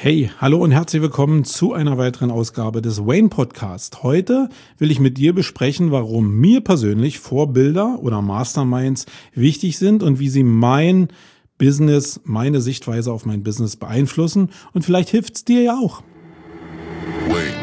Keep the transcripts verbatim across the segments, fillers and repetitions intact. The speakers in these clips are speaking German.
Hey, hallo und herzlich willkommen zu einer weiteren Ausgabe des Wayne Podcast. Heute will ich mit dir besprechen, warum mir persönlich Vorbilder oder Masterminds wichtig sind und wie sie mein Business, meine Sichtweise auf mein Business beeinflussen. Und vielleicht hilft's dir ja auch. Wayne.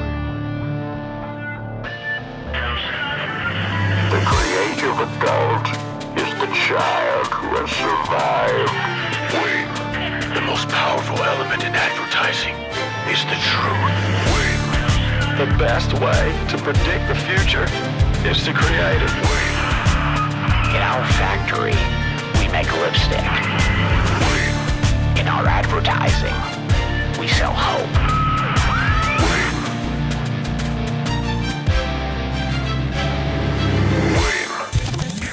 The creative adult is the child who has survived. Wayne. The most powerful element in advertising is the truth. Wayne. The best way to predict the future is to create it. Wayne. In our factory, we make lipstick. Wayne. In our advertising, we sell hope. Wayne. Wayne.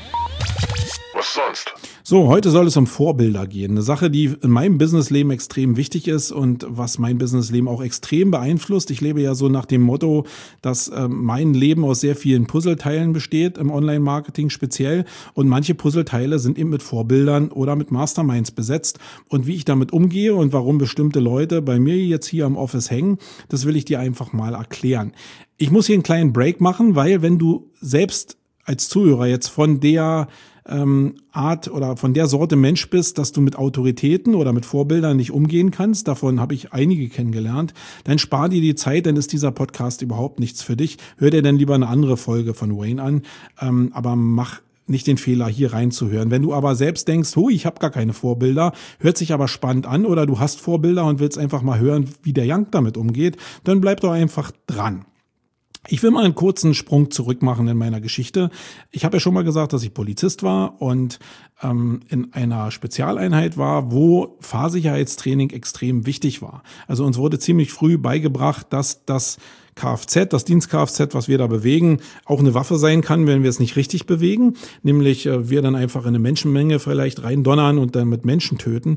Was sonst? So, heute soll es um Vorbilder gehen. Eine Sache, die in meinem Businessleben extrem wichtig ist und was mein Businessleben auch extrem beeinflusst. Ich lebe ja so nach dem Motto, dass äh, mein Leben aus sehr vielen Puzzleteilen besteht, im Online-Marketing speziell. Und manche Puzzleteile sind eben mit Vorbildern oder mit Masterminds besetzt. Und wie ich damit umgehe und warum bestimmte Leute bei mir jetzt hier am Office hängen, das will ich dir einfach mal erklären. Ich muss hier einen kleinen Break machen, weil wenn du selbst als Zuhörer jetzt von der ähm, Art oder von der Sorte Mensch bist, dass du mit Autoritäten oder mit Vorbildern nicht umgehen kannst, davon habe ich einige kennengelernt, dann spar dir die Zeit, dann ist dieser Podcast überhaupt nichts für dich. Hör dir dann lieber eine andere Folge von Wayne an, ähm, aber mach nicht den Fehler, hier reinzuhören. Wenn du aber selbst denkst, hui, ich habe gar keine Vorbilder, hört sich aber spannend an oder du hast Vorbilder und willst einfach mal hören, wie der Young damit umgeht, dann bleib doch einfach dran. Ich will mal einen kurzen Sprung zurück machen in meiner Geschichte. Ich habe ja schon mal gesagt, dass ich Polizist war und ähm, in einer Spezialeinheit war, wo Fahrsicherheitstraining extrem wichtig war. Also uns wurde ziemlich früh beigebracht, dass das Kfz, das Dienst-Kfz, was wir da bewegen, auch eine Waffe sein kann, wenn wir es nicht richtig bewegen. Nämlich äh, wir dann einfach in eine Menschenmenge vielleicht reindonnern und dann mit Menschen töten.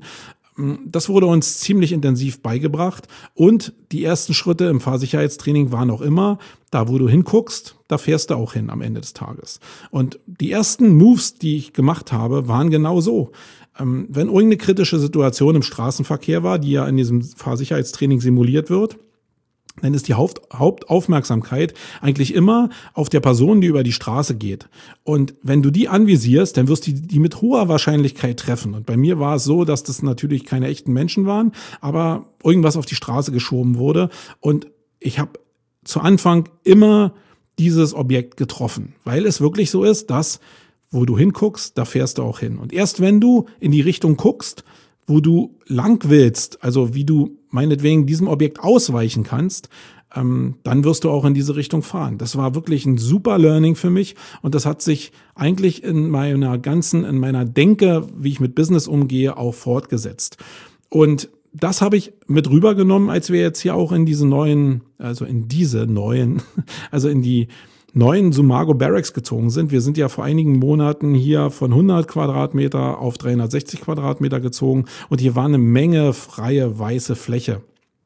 Das wurde uns ziemlich intensiv beigebracht und die ersten Schritte im Fahrsicherheitstraining waren auch immer, da wo du hinguckst, da fährst du auch hin am Ende des Tages. Und die ersten Moves, die ich gemacht habe, waren genau so. Wenn irgendeine kritische Situation im Straßenverkehr war, die ja in diesem Fahrsicherheitstraining simuliert wird, dann ist die Haupt, Hauptaufmerksamkeit eigentlich immer auf der Person, die über die Straße geht. Und wenn du die anvisierst, dann wirst du die mit hoher Wahrscheinlichkeit treffen. Und bei mir war es so, dass das natürlich keine echten Menschen waren, aber irgendwas auf die Straße geschoben wurde. Und ich habe zu Anfang immer dieses Objekt getroffen, weil es wirklich so ist, dass wo du hinguckst, da fährst du auch hin. Und erst wenn du in die Richtung guckst, wo du lang willst, also wie du meinetwegen diesem Objekt ausweichen kannst, ähm, dann wirst du auch in diese Richtung fahren. Das war wirklich ein super Learning für mich und das hat sich eigentlich in meiner ganzen, in meiner Denke, wie ich mit Business umgehe, auch fortgesetzt. Und das habe ich mit rübergenommen, als wir jetzt hier auch in diese neuen, also in diese neuen, also in die neuen Sumago Barracks gezogen sind. Wir sind ja vor einigen Monaten hier von hundert Quadratmeter auf dreihundertsechzig Quadratmeter gezogen und hier war eine Menge freie weiße Fläche.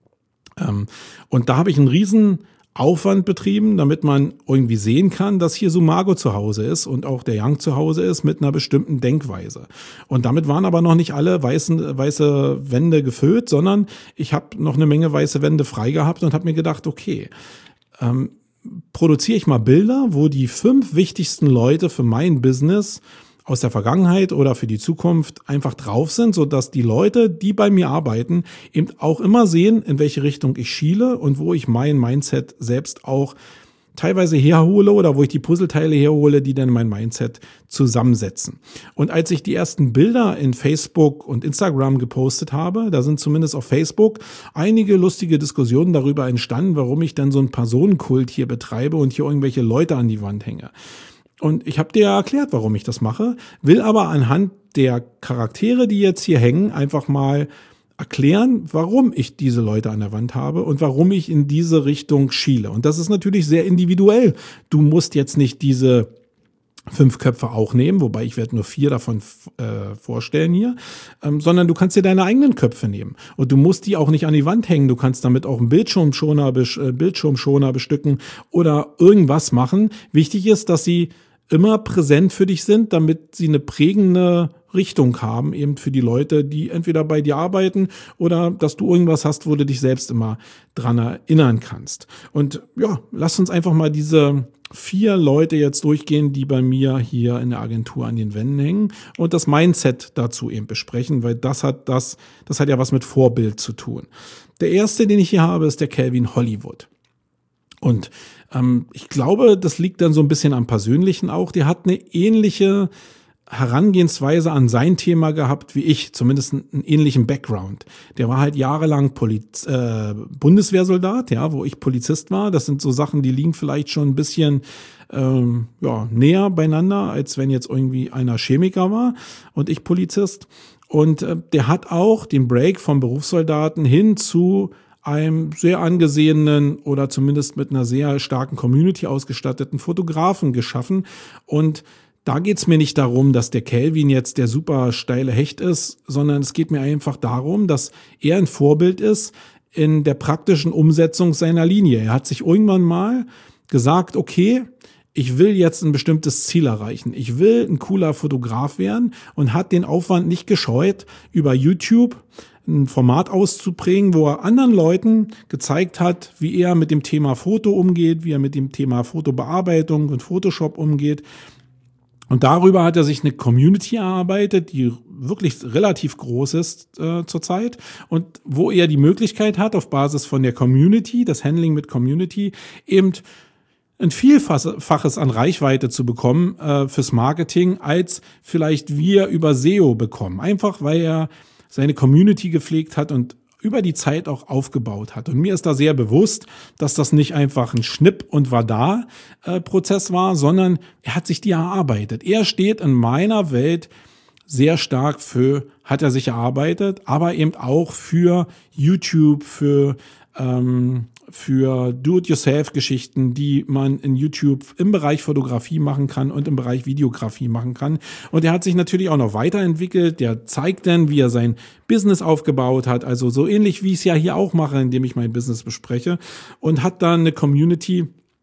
Und da habe ich einen riesen Aufwand betrieben, damit man irgendwie sehen kann, dass hier Sumago zu Hause ist und auch der Young zu Hause ist mit einer bestimmten Denkweise. Und damit waren aber noch nicht alle weißen, weiße Wände gefüllt, sondern ich habe noch eine Menge weiße Wände frei gehabt und habe mir gedacht, okay, ähm, produziere ich mal Bilder, wo die fünf wichtigsten Leute für mein Business aus der Vergangenheit oder für die Zukunft einfach drauf sind, sodass die Leute, die bei mir arbeiten, eben auch immer sehen, in welche Richtung ich schiele und wo ich mein Mindset selbst auch teilweise herhole oder wo ich die Puzzleteile herhole, die dann mein Mindset zusammensetzen. Und als ich die ersten Bilder in Facebook und Instagram gepostet habe, da sind zumindest auf Facebook einige lustige Diskussionen darüber entstanden, warum ich dann so einen Personenkult hier betreibe und hier irgendwelche Leute an die Wand hänge. Und ich habe dir ja erklärt, warum ich das mache, will aber anhand der Charaktere, die jetzt hier hängen, einfach mal erklären, warum ich diese Leute an der Wand habe und warum ich in diese Richtung schiele. Und das ist natürlich sehr individuell. Du musst jetzt nicht diese fünf Köpfe auch nehmen, wobei ich werde nur vier davon äh, vorstellen hier, ähm, sondern du kannst dir deine eigenen Köpfe nehmen. Und du musst die auch nicht an die Wand hängen. Du kannst damit auch einen Bildschirmschoner, äh, Bildschirmschoner bestücken oder irgendwas machen. Wichtig ist, dass sie immer präsent für dich sind, damit sie eine prägende Richtung haben, eben für die Leute, die entweder bei dir arbeiten oder dass du irgendwas hast, wo du dich selbst immer dran erinnern kannst. Und ja, lass uns einfach mal diese vier Leute jetzt durchgehen, die bei mir hier in der Agentur an den Wänden hängen und das Mindset dazu eben besprechen, weil das hat das, das hat ja was mit Vorbild zu tun. Der erste, den ich hier habe, ist der Calvin Hollywood. Und ähm, ich glaube, das liegt dann so ein bisschen am Persönlichen auch. Der hat eine ähnliche Herangehensweise an sein Thema gehabt wie ich, zumindest einen ähnlichen Background. Der war halt jahrelang Poliz- äh, Bundeswehrsoldat, ja, wo ich Polizist war. Das sind so Sachen, die liegen vielleicht schon ein bisschen ähm, ja, näher beieinander, als wenn jetzt irgendwie einer Chemiker war und ich Polizist. Und äh, der hat auch den Break vom Berufssoldaten hin zu einem sehr angesehenen oder zumindest mit einer sehr starken Community ausgestatteten Fotografen geschaffen. Und da geht's mir nicht darum, dass der Calvin jetzt der super steile Hecht ist, sondern es geht mir einfach darum, dass er ein Vorbild ist in der praktischen Umsetzung seiner Linie. Er hat sich irgendwann mal gesagt, okay, ich will jetzt ein bestimmtes Ziel erreichen. Ich will ein cooler Fotograf werden und hat den Aufwand nicht gescheut, über YouTube ein Format auszuprägen, wo er anderen Leuten gezeigt hat, wie er mit dem Thema Foto umgeht, wie er mit dem Thema Fotobearbeitung und Photoshop umgeht. Und darüber hat er sich eine Community erarbeitet, die wirklich relativ groß ist äh, zurzeit und wo er die Möglichkeit hat, auf Basis von der Community, das Handling mit Community, eben ein Vielfaches an Reichweite zu bekommen äh, fürs Marketing, als vielleicht wir über S E O bekommen. Einfach, weil er seine Community gepflegt hat und über die Zeit auch aufgebaut hat. Und mir ist da sehr bewusst, dass das nicht einfach ein Schnipp- und War-da-Prozess war, sondern er hat sich die erarbeitet. Er steht in meiner Welt sehr stark für, hat er sich erarbeitet, aber eben auch für YouTube, für ähm, für Do-it-yourself-Geschichten, die man in YouTube im Bereich Fotografie machen kann und im Bereich Videografie machen kann. Und er hat sich natürlich auch noch weiterentwickelt. Der zeigt dann, wie er sein Business aufgebaut hat. Also so ähnlich, wie ich es ja hier auch mache, indem ich mein Business bespreche. Und hat dann eine Community,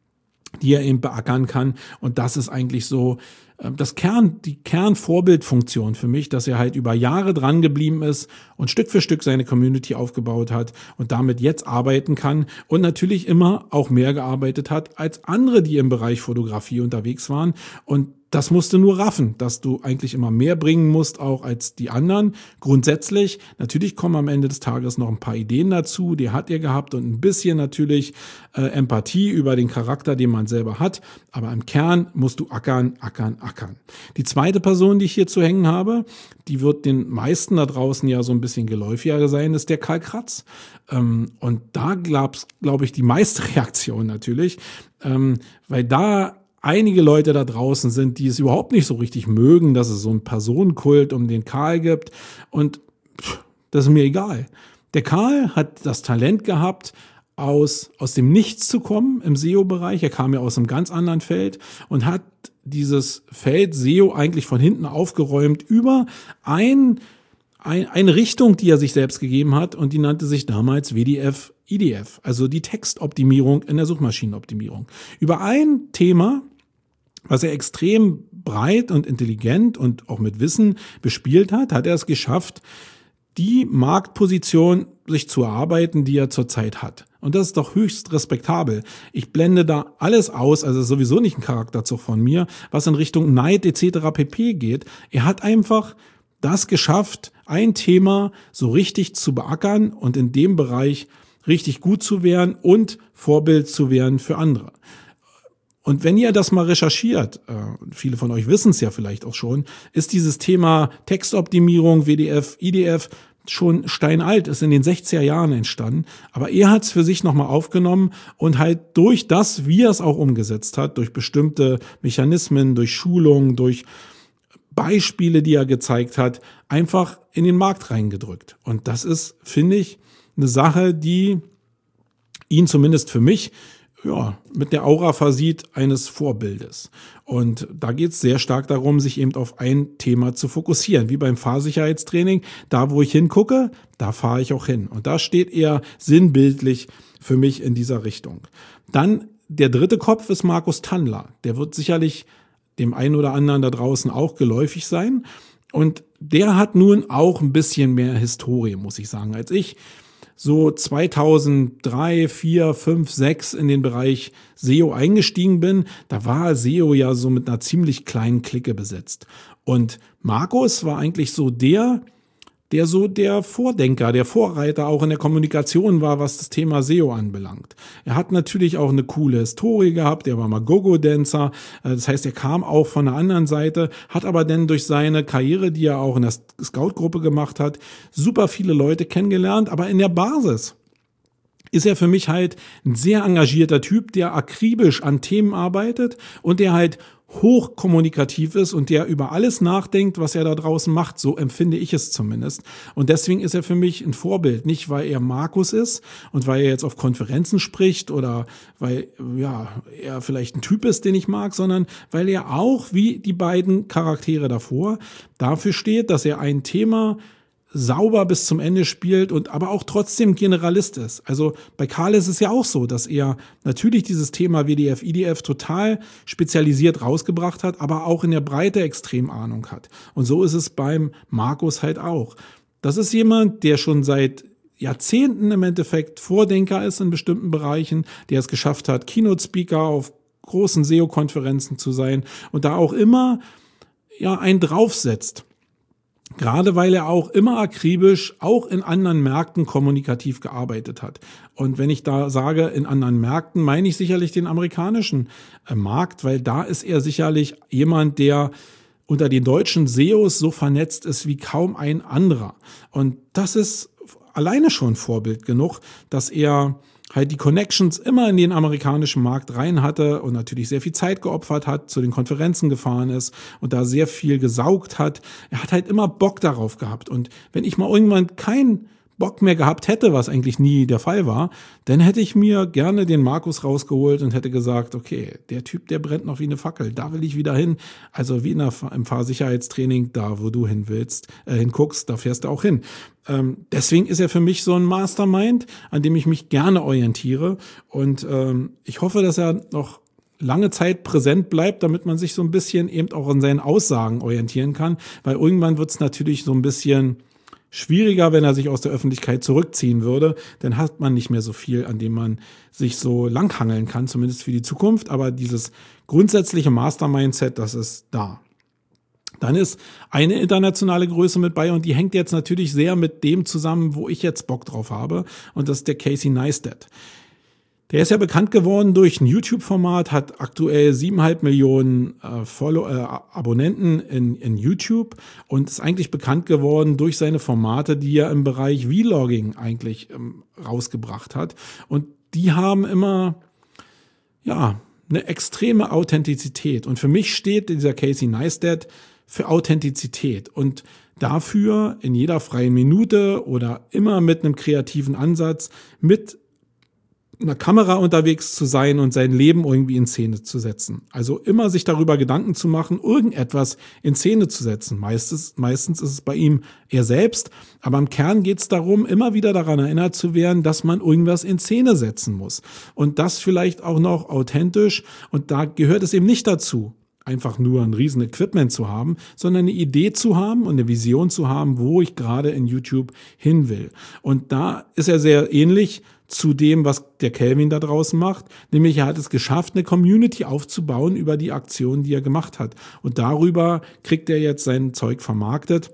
die er eben beackern kann. Und das ist eigentlich so das Kern, die Kernvorbildfunktion für mich, dass er halt über Jahre dran geblieben ist und Stück für Stück seine Community aufgebaut hat und damit jetzt arbeiten kann und natürlich immer auch mehr gearbeitet hat als andere, die im Bereich Fotografie unterwegs waren. Und das musst du nur raffen, dass du eigentlich immer mehr bringen musst, auch als die anderen. Grundsätzlich, natürlich kommen am Ende des Tages noch ein paar Ideen dazu, die hat er gehabt und ein bisschen natürlich äh, Empathie über den Charakter, den man selber hat. Aber im Kern musst du ackern, ackern, ackern. Die zweite Person, die ich hier zu hängen habe, die wird den meisten da draußen ja so ein bisschen geläufiger sein, ist der Karl Kratz. Ähm, und da glaub's, glaube ich, die meiste Reaktion natürlich, ähm, weil da einige Leute da draußen sind, die es überhaupt nicht so richtig mögen, dass es so einen Personenkult um den Karl gibt. Und pff, das ist mir egal. Der Karl hat das Talent gehabt, aus, aus dem Nichts zu kommen im S E O-Bereich. Er kam ja aus einem ganz anderen Feld und hat dieses Feld S E O eigentlich von hinten aufgeräumt über ein, ein, eine Richtung, die er sich selbst gegeben hat. Und die nannte sich damals W D F I D F, also die Textoptimierung in der Suchmaschinenoptimierung. Über ein Thema, was er extrem breit und intelligent und auch mit Wissen bespielt hat, hat er es geschafft, die Marktposition sich zu erarbeiten, die er zurzeit hat. Und das ist doch höchst respektabel. Ich blende da alles aus, also sowieso nicht ein Charakterzug von mir, was in Richtung Neid et cetera pp. Geht. Er hat einfach das geschafft, ein Thema so richtig zu beackern und in dem Bereich richtig gut zu werden und Vorbild zu werden für andere. Und wenn ihr das mal recherchiert, äh, viele von euch wissen es ja vielleicht auch schon, ist dieses Thema Textoptimierung, W D F, I D F schon steinalt, ist in den sechziger Jahren entstanden. Aber er hat es für sich nochmal aufgenommen und halt durch das, wie er es auch umgesetzt hat, durch bestimmte Mechanismen, durch Schulungen, durch Beispiele, die er gezeigt hat, einfach in den Markt reingedrückt. Und das ist, finde ich, eine Sache, die ihn zumindest für mich ja, mit der Aura versieht eines Vorbildes. Und da geht es sehr stark darum, sich eben auf ein Thema zu fokussieren. Wie beim Fahrsicherheitstraining. Da, wo ich hingucke, da fahre ich auch hin. Und da steht er sinnbildlich für mich in dieser Richtung. Dann der dritte Kopf ist Markus Tandler. Der wird sicherlich dem einen oder anderen da draußen auch geläufig sein. Und der hat nun auch ein bisschen mehr Historie, muss ich sagen, als ich. So zweitausenddrei, vier, fünf, sechs in den Bereich S E O eingestiegen bin, da war S E O ja so mit einer ziemlich kleinen Clique besetzt. Und Markus war eigentlich so der, der so der Vordenker, der Vorreiter auch in der Kommunikation war, was das Thema S E O anbelangt. Er hat natürlich auch eine coole Historie gehabt, er war mal Go-Go-Dancer, das heißt, er kam auch von der anderen Seite, hat aber dann durch seine Karriere, die er auch in der Scout-Gruppe gemacht hat, super viele Leute kennengelernt, aber in der Basis ist er für mich halt ein sehr engagierter Typ, der akribisch an Themen arbeitet und der halt hochkommunikativ ist und der über alles nachdenkt, was er da draußen macht. So empfinde ich es zumindest. Und deswegen ist er für mich ein Vorbild. Nicht, weil er Markus ist und weil er jetzt auf Konferenzen spricht oder weil ja er vielleicht ein Typ ist, den ich mag, sondern weil er auch, wie die beiden Charaktere davor, dafür steht, dass er ein Thema sauber bis zum Ende spielt und aber auch trotzdem Generalist ist. Also bei Karl ist es ja auch so, dass er natürlich dieses Thema W D F, I D F total spezialisiert rausgebracht hat, aber auch in der Breite extrem Ahnung hat. Und so ist es beim Markus halt auch. Das ist jemand, der schon seit Jahrzehnten im Endeffekt Vordenker ist in bestimmten Bereichen, der es geschafft hat, Keynote-Speaker auf großen S E O-Konferenzen zu sein und da auch immer ja einen draufsetzt. Gerade weil er auch immer akribisch, auch in anderen Märkten kommunikativ gearbeitet hat. Und wenn ich da sage, in anderen Märkten, meine ich sicherlich den amerikanischen äh, Markt, weil da ist er sicherlich jemand, der unter den deutschen S E Os so vernetzt ist wie kaum ein anderer. Und das ist alleine schon Vorbild genug, dass er halt die Connections immer in den amerikanischen Markt rein hatte und natürlich sehr viel Zeit geopfert hat, zu den Konferenzen gefahren ist und da sehr viel gesaugt hat. Er hat halt immer Bock darauf gehabt. Und wenn ich mal irgendwann keinen Bock mehr gehabt hätte, was eigentlich nie der Fall war, dann hätte ich mir gerne den Markus rausgeholt und hätte gesagt, okay, der Typ, der brennt noch wie eine Fackel, da will ich wieder hin. Also wie in der, im Fahrsicherheitstraining, da wo du hin willst, äh, hinguckst, da fährst du auch hin. Ähm, deswegen ist er für mich so ein Mastermind, an dem ich mich gerne orientiere und ähm, ich hoffe, dass er noch lange Zeit präsent bleibt, damit man sich so ein bisschen eben auch an seinen Aussagen orientieren kann, weil irgendwann wird es natürlich so ein bisschen schwieriger, wenn er sich aus der Öffentlichkeit zurückziehen würde, dann hat man nicht mehr so viel, an dem man sich so langhangeln kann, zumindest für die Zukunft, aber dieses grundsätzliche Master-Mindset, das ist da. Dann ist eine internationale Größe mit bei und die hängt jetzt natürlich sehr mit dem zusammen, wo ich jetzt Bock drauf habe und das ist der Casey Neistat. Der ist ja bekannt geworden durch ein YouTube-Format, hat aktuell siebeneinhalb Millionen äh, Follow- äh, Abonnenten in, in YouTube und ist eigentlich bekannt geworden durch seine Formate, die er im Bereich Vlogging eigentlich ähm, rausgebracht hat. Und die haben immer, ja, eine extreme Authentizität. Und für mich steht dieser Casey Neistat für Authentizität und dafür in jeder freien Minute oder immer mit einem kreativen Ansatz, mit einer Kamera unterwegs zu sein und sein Leben irgendwie in Szene zu setzen. Also immer sich darüber Gedanken zu machen, irgendetwas in Szene zu setzen. Meistens, meistens ist es bei ihm er selbst, aber im Kern geht es darum, immer wieder daran erinnert zu werden, dass man irgendwas in Szene setzen muss. Und das vielleicht auch noch authentisch. Und da gehört es eben nicht dazu, einfach nur ein riesen Equipment zu haben, sondern eine Idee zu haben und eine Vision zu haben, wo ich gerade in YouTube hin will. Und da ist er sehr ähnlich zu dem, was der Kelvin da draußen macht, nämlich er hat es geschafft, eine Community aufzubauen über die Aktionen, die er gemacht hat. Und darüber kriegt er jetzt sein Zeug vermarktet.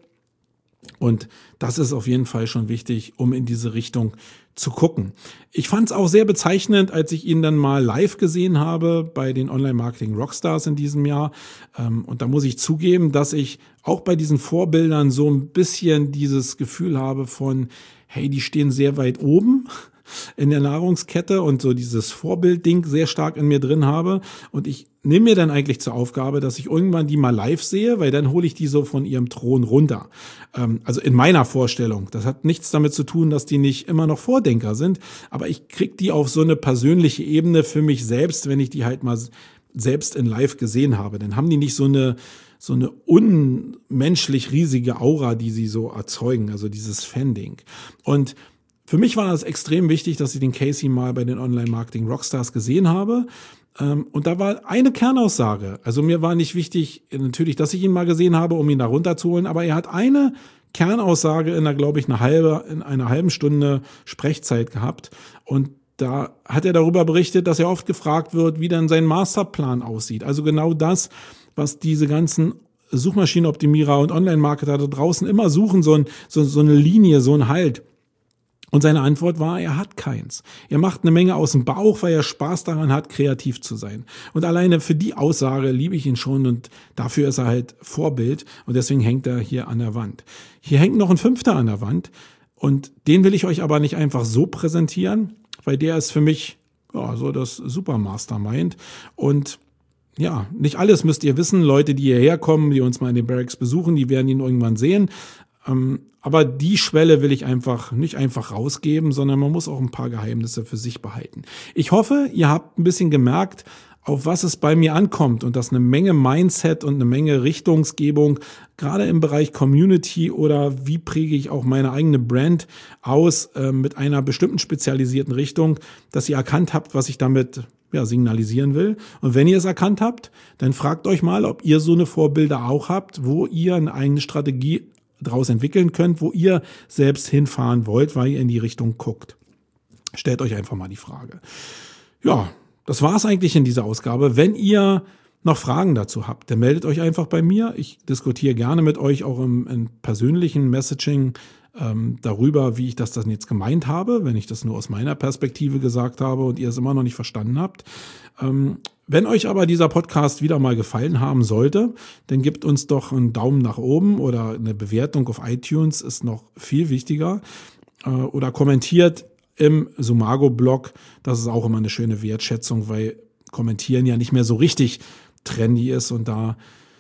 Und das ist auf jeden Fall schon wichtig, um in diese Richtung zu gucken. Ich fand es auch sehr bezeichnend, als ich ihn dann mal live gesehen habe bei den Online-Marketing-Rockstars in diesem Jahr. Und da muss ich zugeben, dass ich auch bei diesen Vorbildern so ein bisschen dieses Gefühl habe von, hey, die stehen sehr weit oben in der Nahrungskette und so dieses Vorbildding sehr stark in mir drin habe. Und ich nehme mir dann eigentlich zur Aufgabe, dass ich irgendwann die mal live sehe, weil dann hole ich die so von ihrem Thron runter. Ähm, also in meiner Vorstellung. Das hat nichts damit zu tun, dass die nicht immer noch Vordenker sind, aber ich krieg die auf so eine persönliche Ebene für mich selbst, wenn ich die halt mal selbst in live gesehen habe. Dann haben die nicht so eine so eine unmenschlich riesige Aura, die sie so erzeugen, also dieses Fan-Ding. Und Für mich war es extrem wichtig, dass ich den Casey mal bei den Online-Marketing-Rockstars gesehen habe. Und da war eine Kernaussage. Also mir war nicht wichtig, natürlich, dass ich ihn mal gesehen habe, um ihn da runterzuholen, aber er hat eine Kernaussage in einer, glaube ich, eine halbe, in einer halben Stunde Sprechzeit gehabt. Und da hat er darüber berichtet, dass er oft gefragt wird, wie dann sein Masterplan aussieht. Also genau das, was diese ganzen Suchmaschinenoptimierer und Online-Marketer da draußen immer suchen, so, ein, so, so eine Linie, so ein Halt. Und seine Antwort war, er hat keins. Er macht eine Menge aus dem Bauch, weil er Spaß daran hat, kreativ zu sein. Und alleine für die Aussage liebe ich ihn schon und dafür ist er halt Vorbild und deswegen hängt er hier an der Wand. Hier hängt noch ein Fünfter an der Wand und den will ich euch aber nicht einfach so präsentieren, weil der ist für mich ja so das Supermastermind und ja, nicht alles müsst ihr wissen. Leute, die hierher kommen, die uns mal in den Barracks besuchen, die werden ihn irgendwann sehen. Ähm, aber die Schwelle will ich einfach nicht einfach rausgeben, sondern man muss auch ein paar Geheimnisse für sich behalten. Ich hoffe, ihr habt ein bisschen gemerkt, auf was es bei mir ankommt und dass eine Menge Mindset und eine Menge Richtungsgebung, gerade im Bereich Community oder wie präge ich auch meine eigene Brand aus äh, mit einer bestimmten spezialisierten Richtung, dass ihr erkannt habt, was ich damit ja, signalisieren will. Und wenn ihr es erkannt habt, dann fragt euch mal, ob ihr so eine Vorbilder auch habt, wo ihr eine eigene Strategie draus entwickeln könnt, wo ihr selbst hinfahren wollt, weil ihr in die Richtung guckt. Stellt euch einfach mal die Frage. Ja, das war's eigentlich in dieser Ausgabe. Wenn ihr noch Fragen dazu habt, dann meldet euch einfach bei mir. Ich diskutiere gerne mit euch auch im, im persönlichen Messaging ähm, darüber, wie ich das dann jetzt gemeint habe, wenn ich das nur aus meiner Perspektive gesagt habe und ihr es immer noch nicht verstanden habt. Ähm, Wenn euch aber dieser Podcast wieder mal gefallen haben sollte, dann gebt uns doch einen Daumen nach oben oder eine Bewertung auf iTunes ist noch viel wichtiger. Oder kommentiert im Sumago-Blog. Das ist auch immer eine schöne Wertschätzung, weil Kommentieren ja nicht mehr so richtig trendy ist und da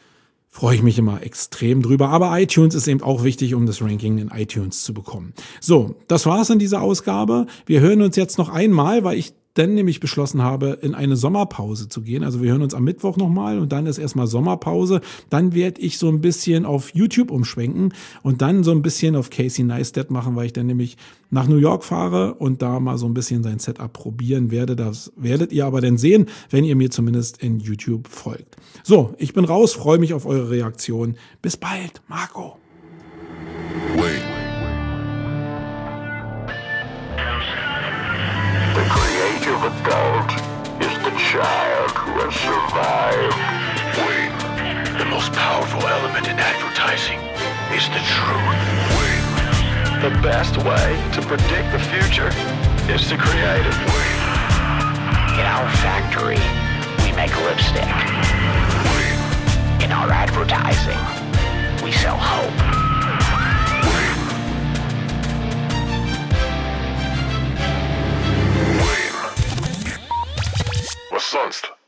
freue ich mich immer extrem drüber. Aber iTunes ist eben auch wichtig, um das Ranking in iTunes zu bekommen. So, das war's in dieser Ausgabe. Wir hören uns jetzt noch einmal, weil ich dann nämlich beschlossen habe, in eine Sommerpause zu gehen. Also wir hören uns am Mittwoch nochmal und dann ist erstmal Sommerpause. Dann werde ich so ein bisschen auf YouTube umschwenken und dann so ein bisschen auf Casey Neistat machen, weil ich dann nämlich nach New York fahre und da mal so ein bisschen sein Setup probieren werde. Das werdet ihr aber dann sehen, wenn ihr mir zumindest in YouTube folgt. So, ich bin raus, freue mich auf eure Reaktion. Bis bald, Marco. Wait. The creative adult is the child who has survived. Wait. The most powerful element in advertising is the truth. Wait. The best way to predict the future is to create it. Wait. In our factory, we make lipstick. Wait. In our advertising, we sell hope. Wait. Wait. Was sonst?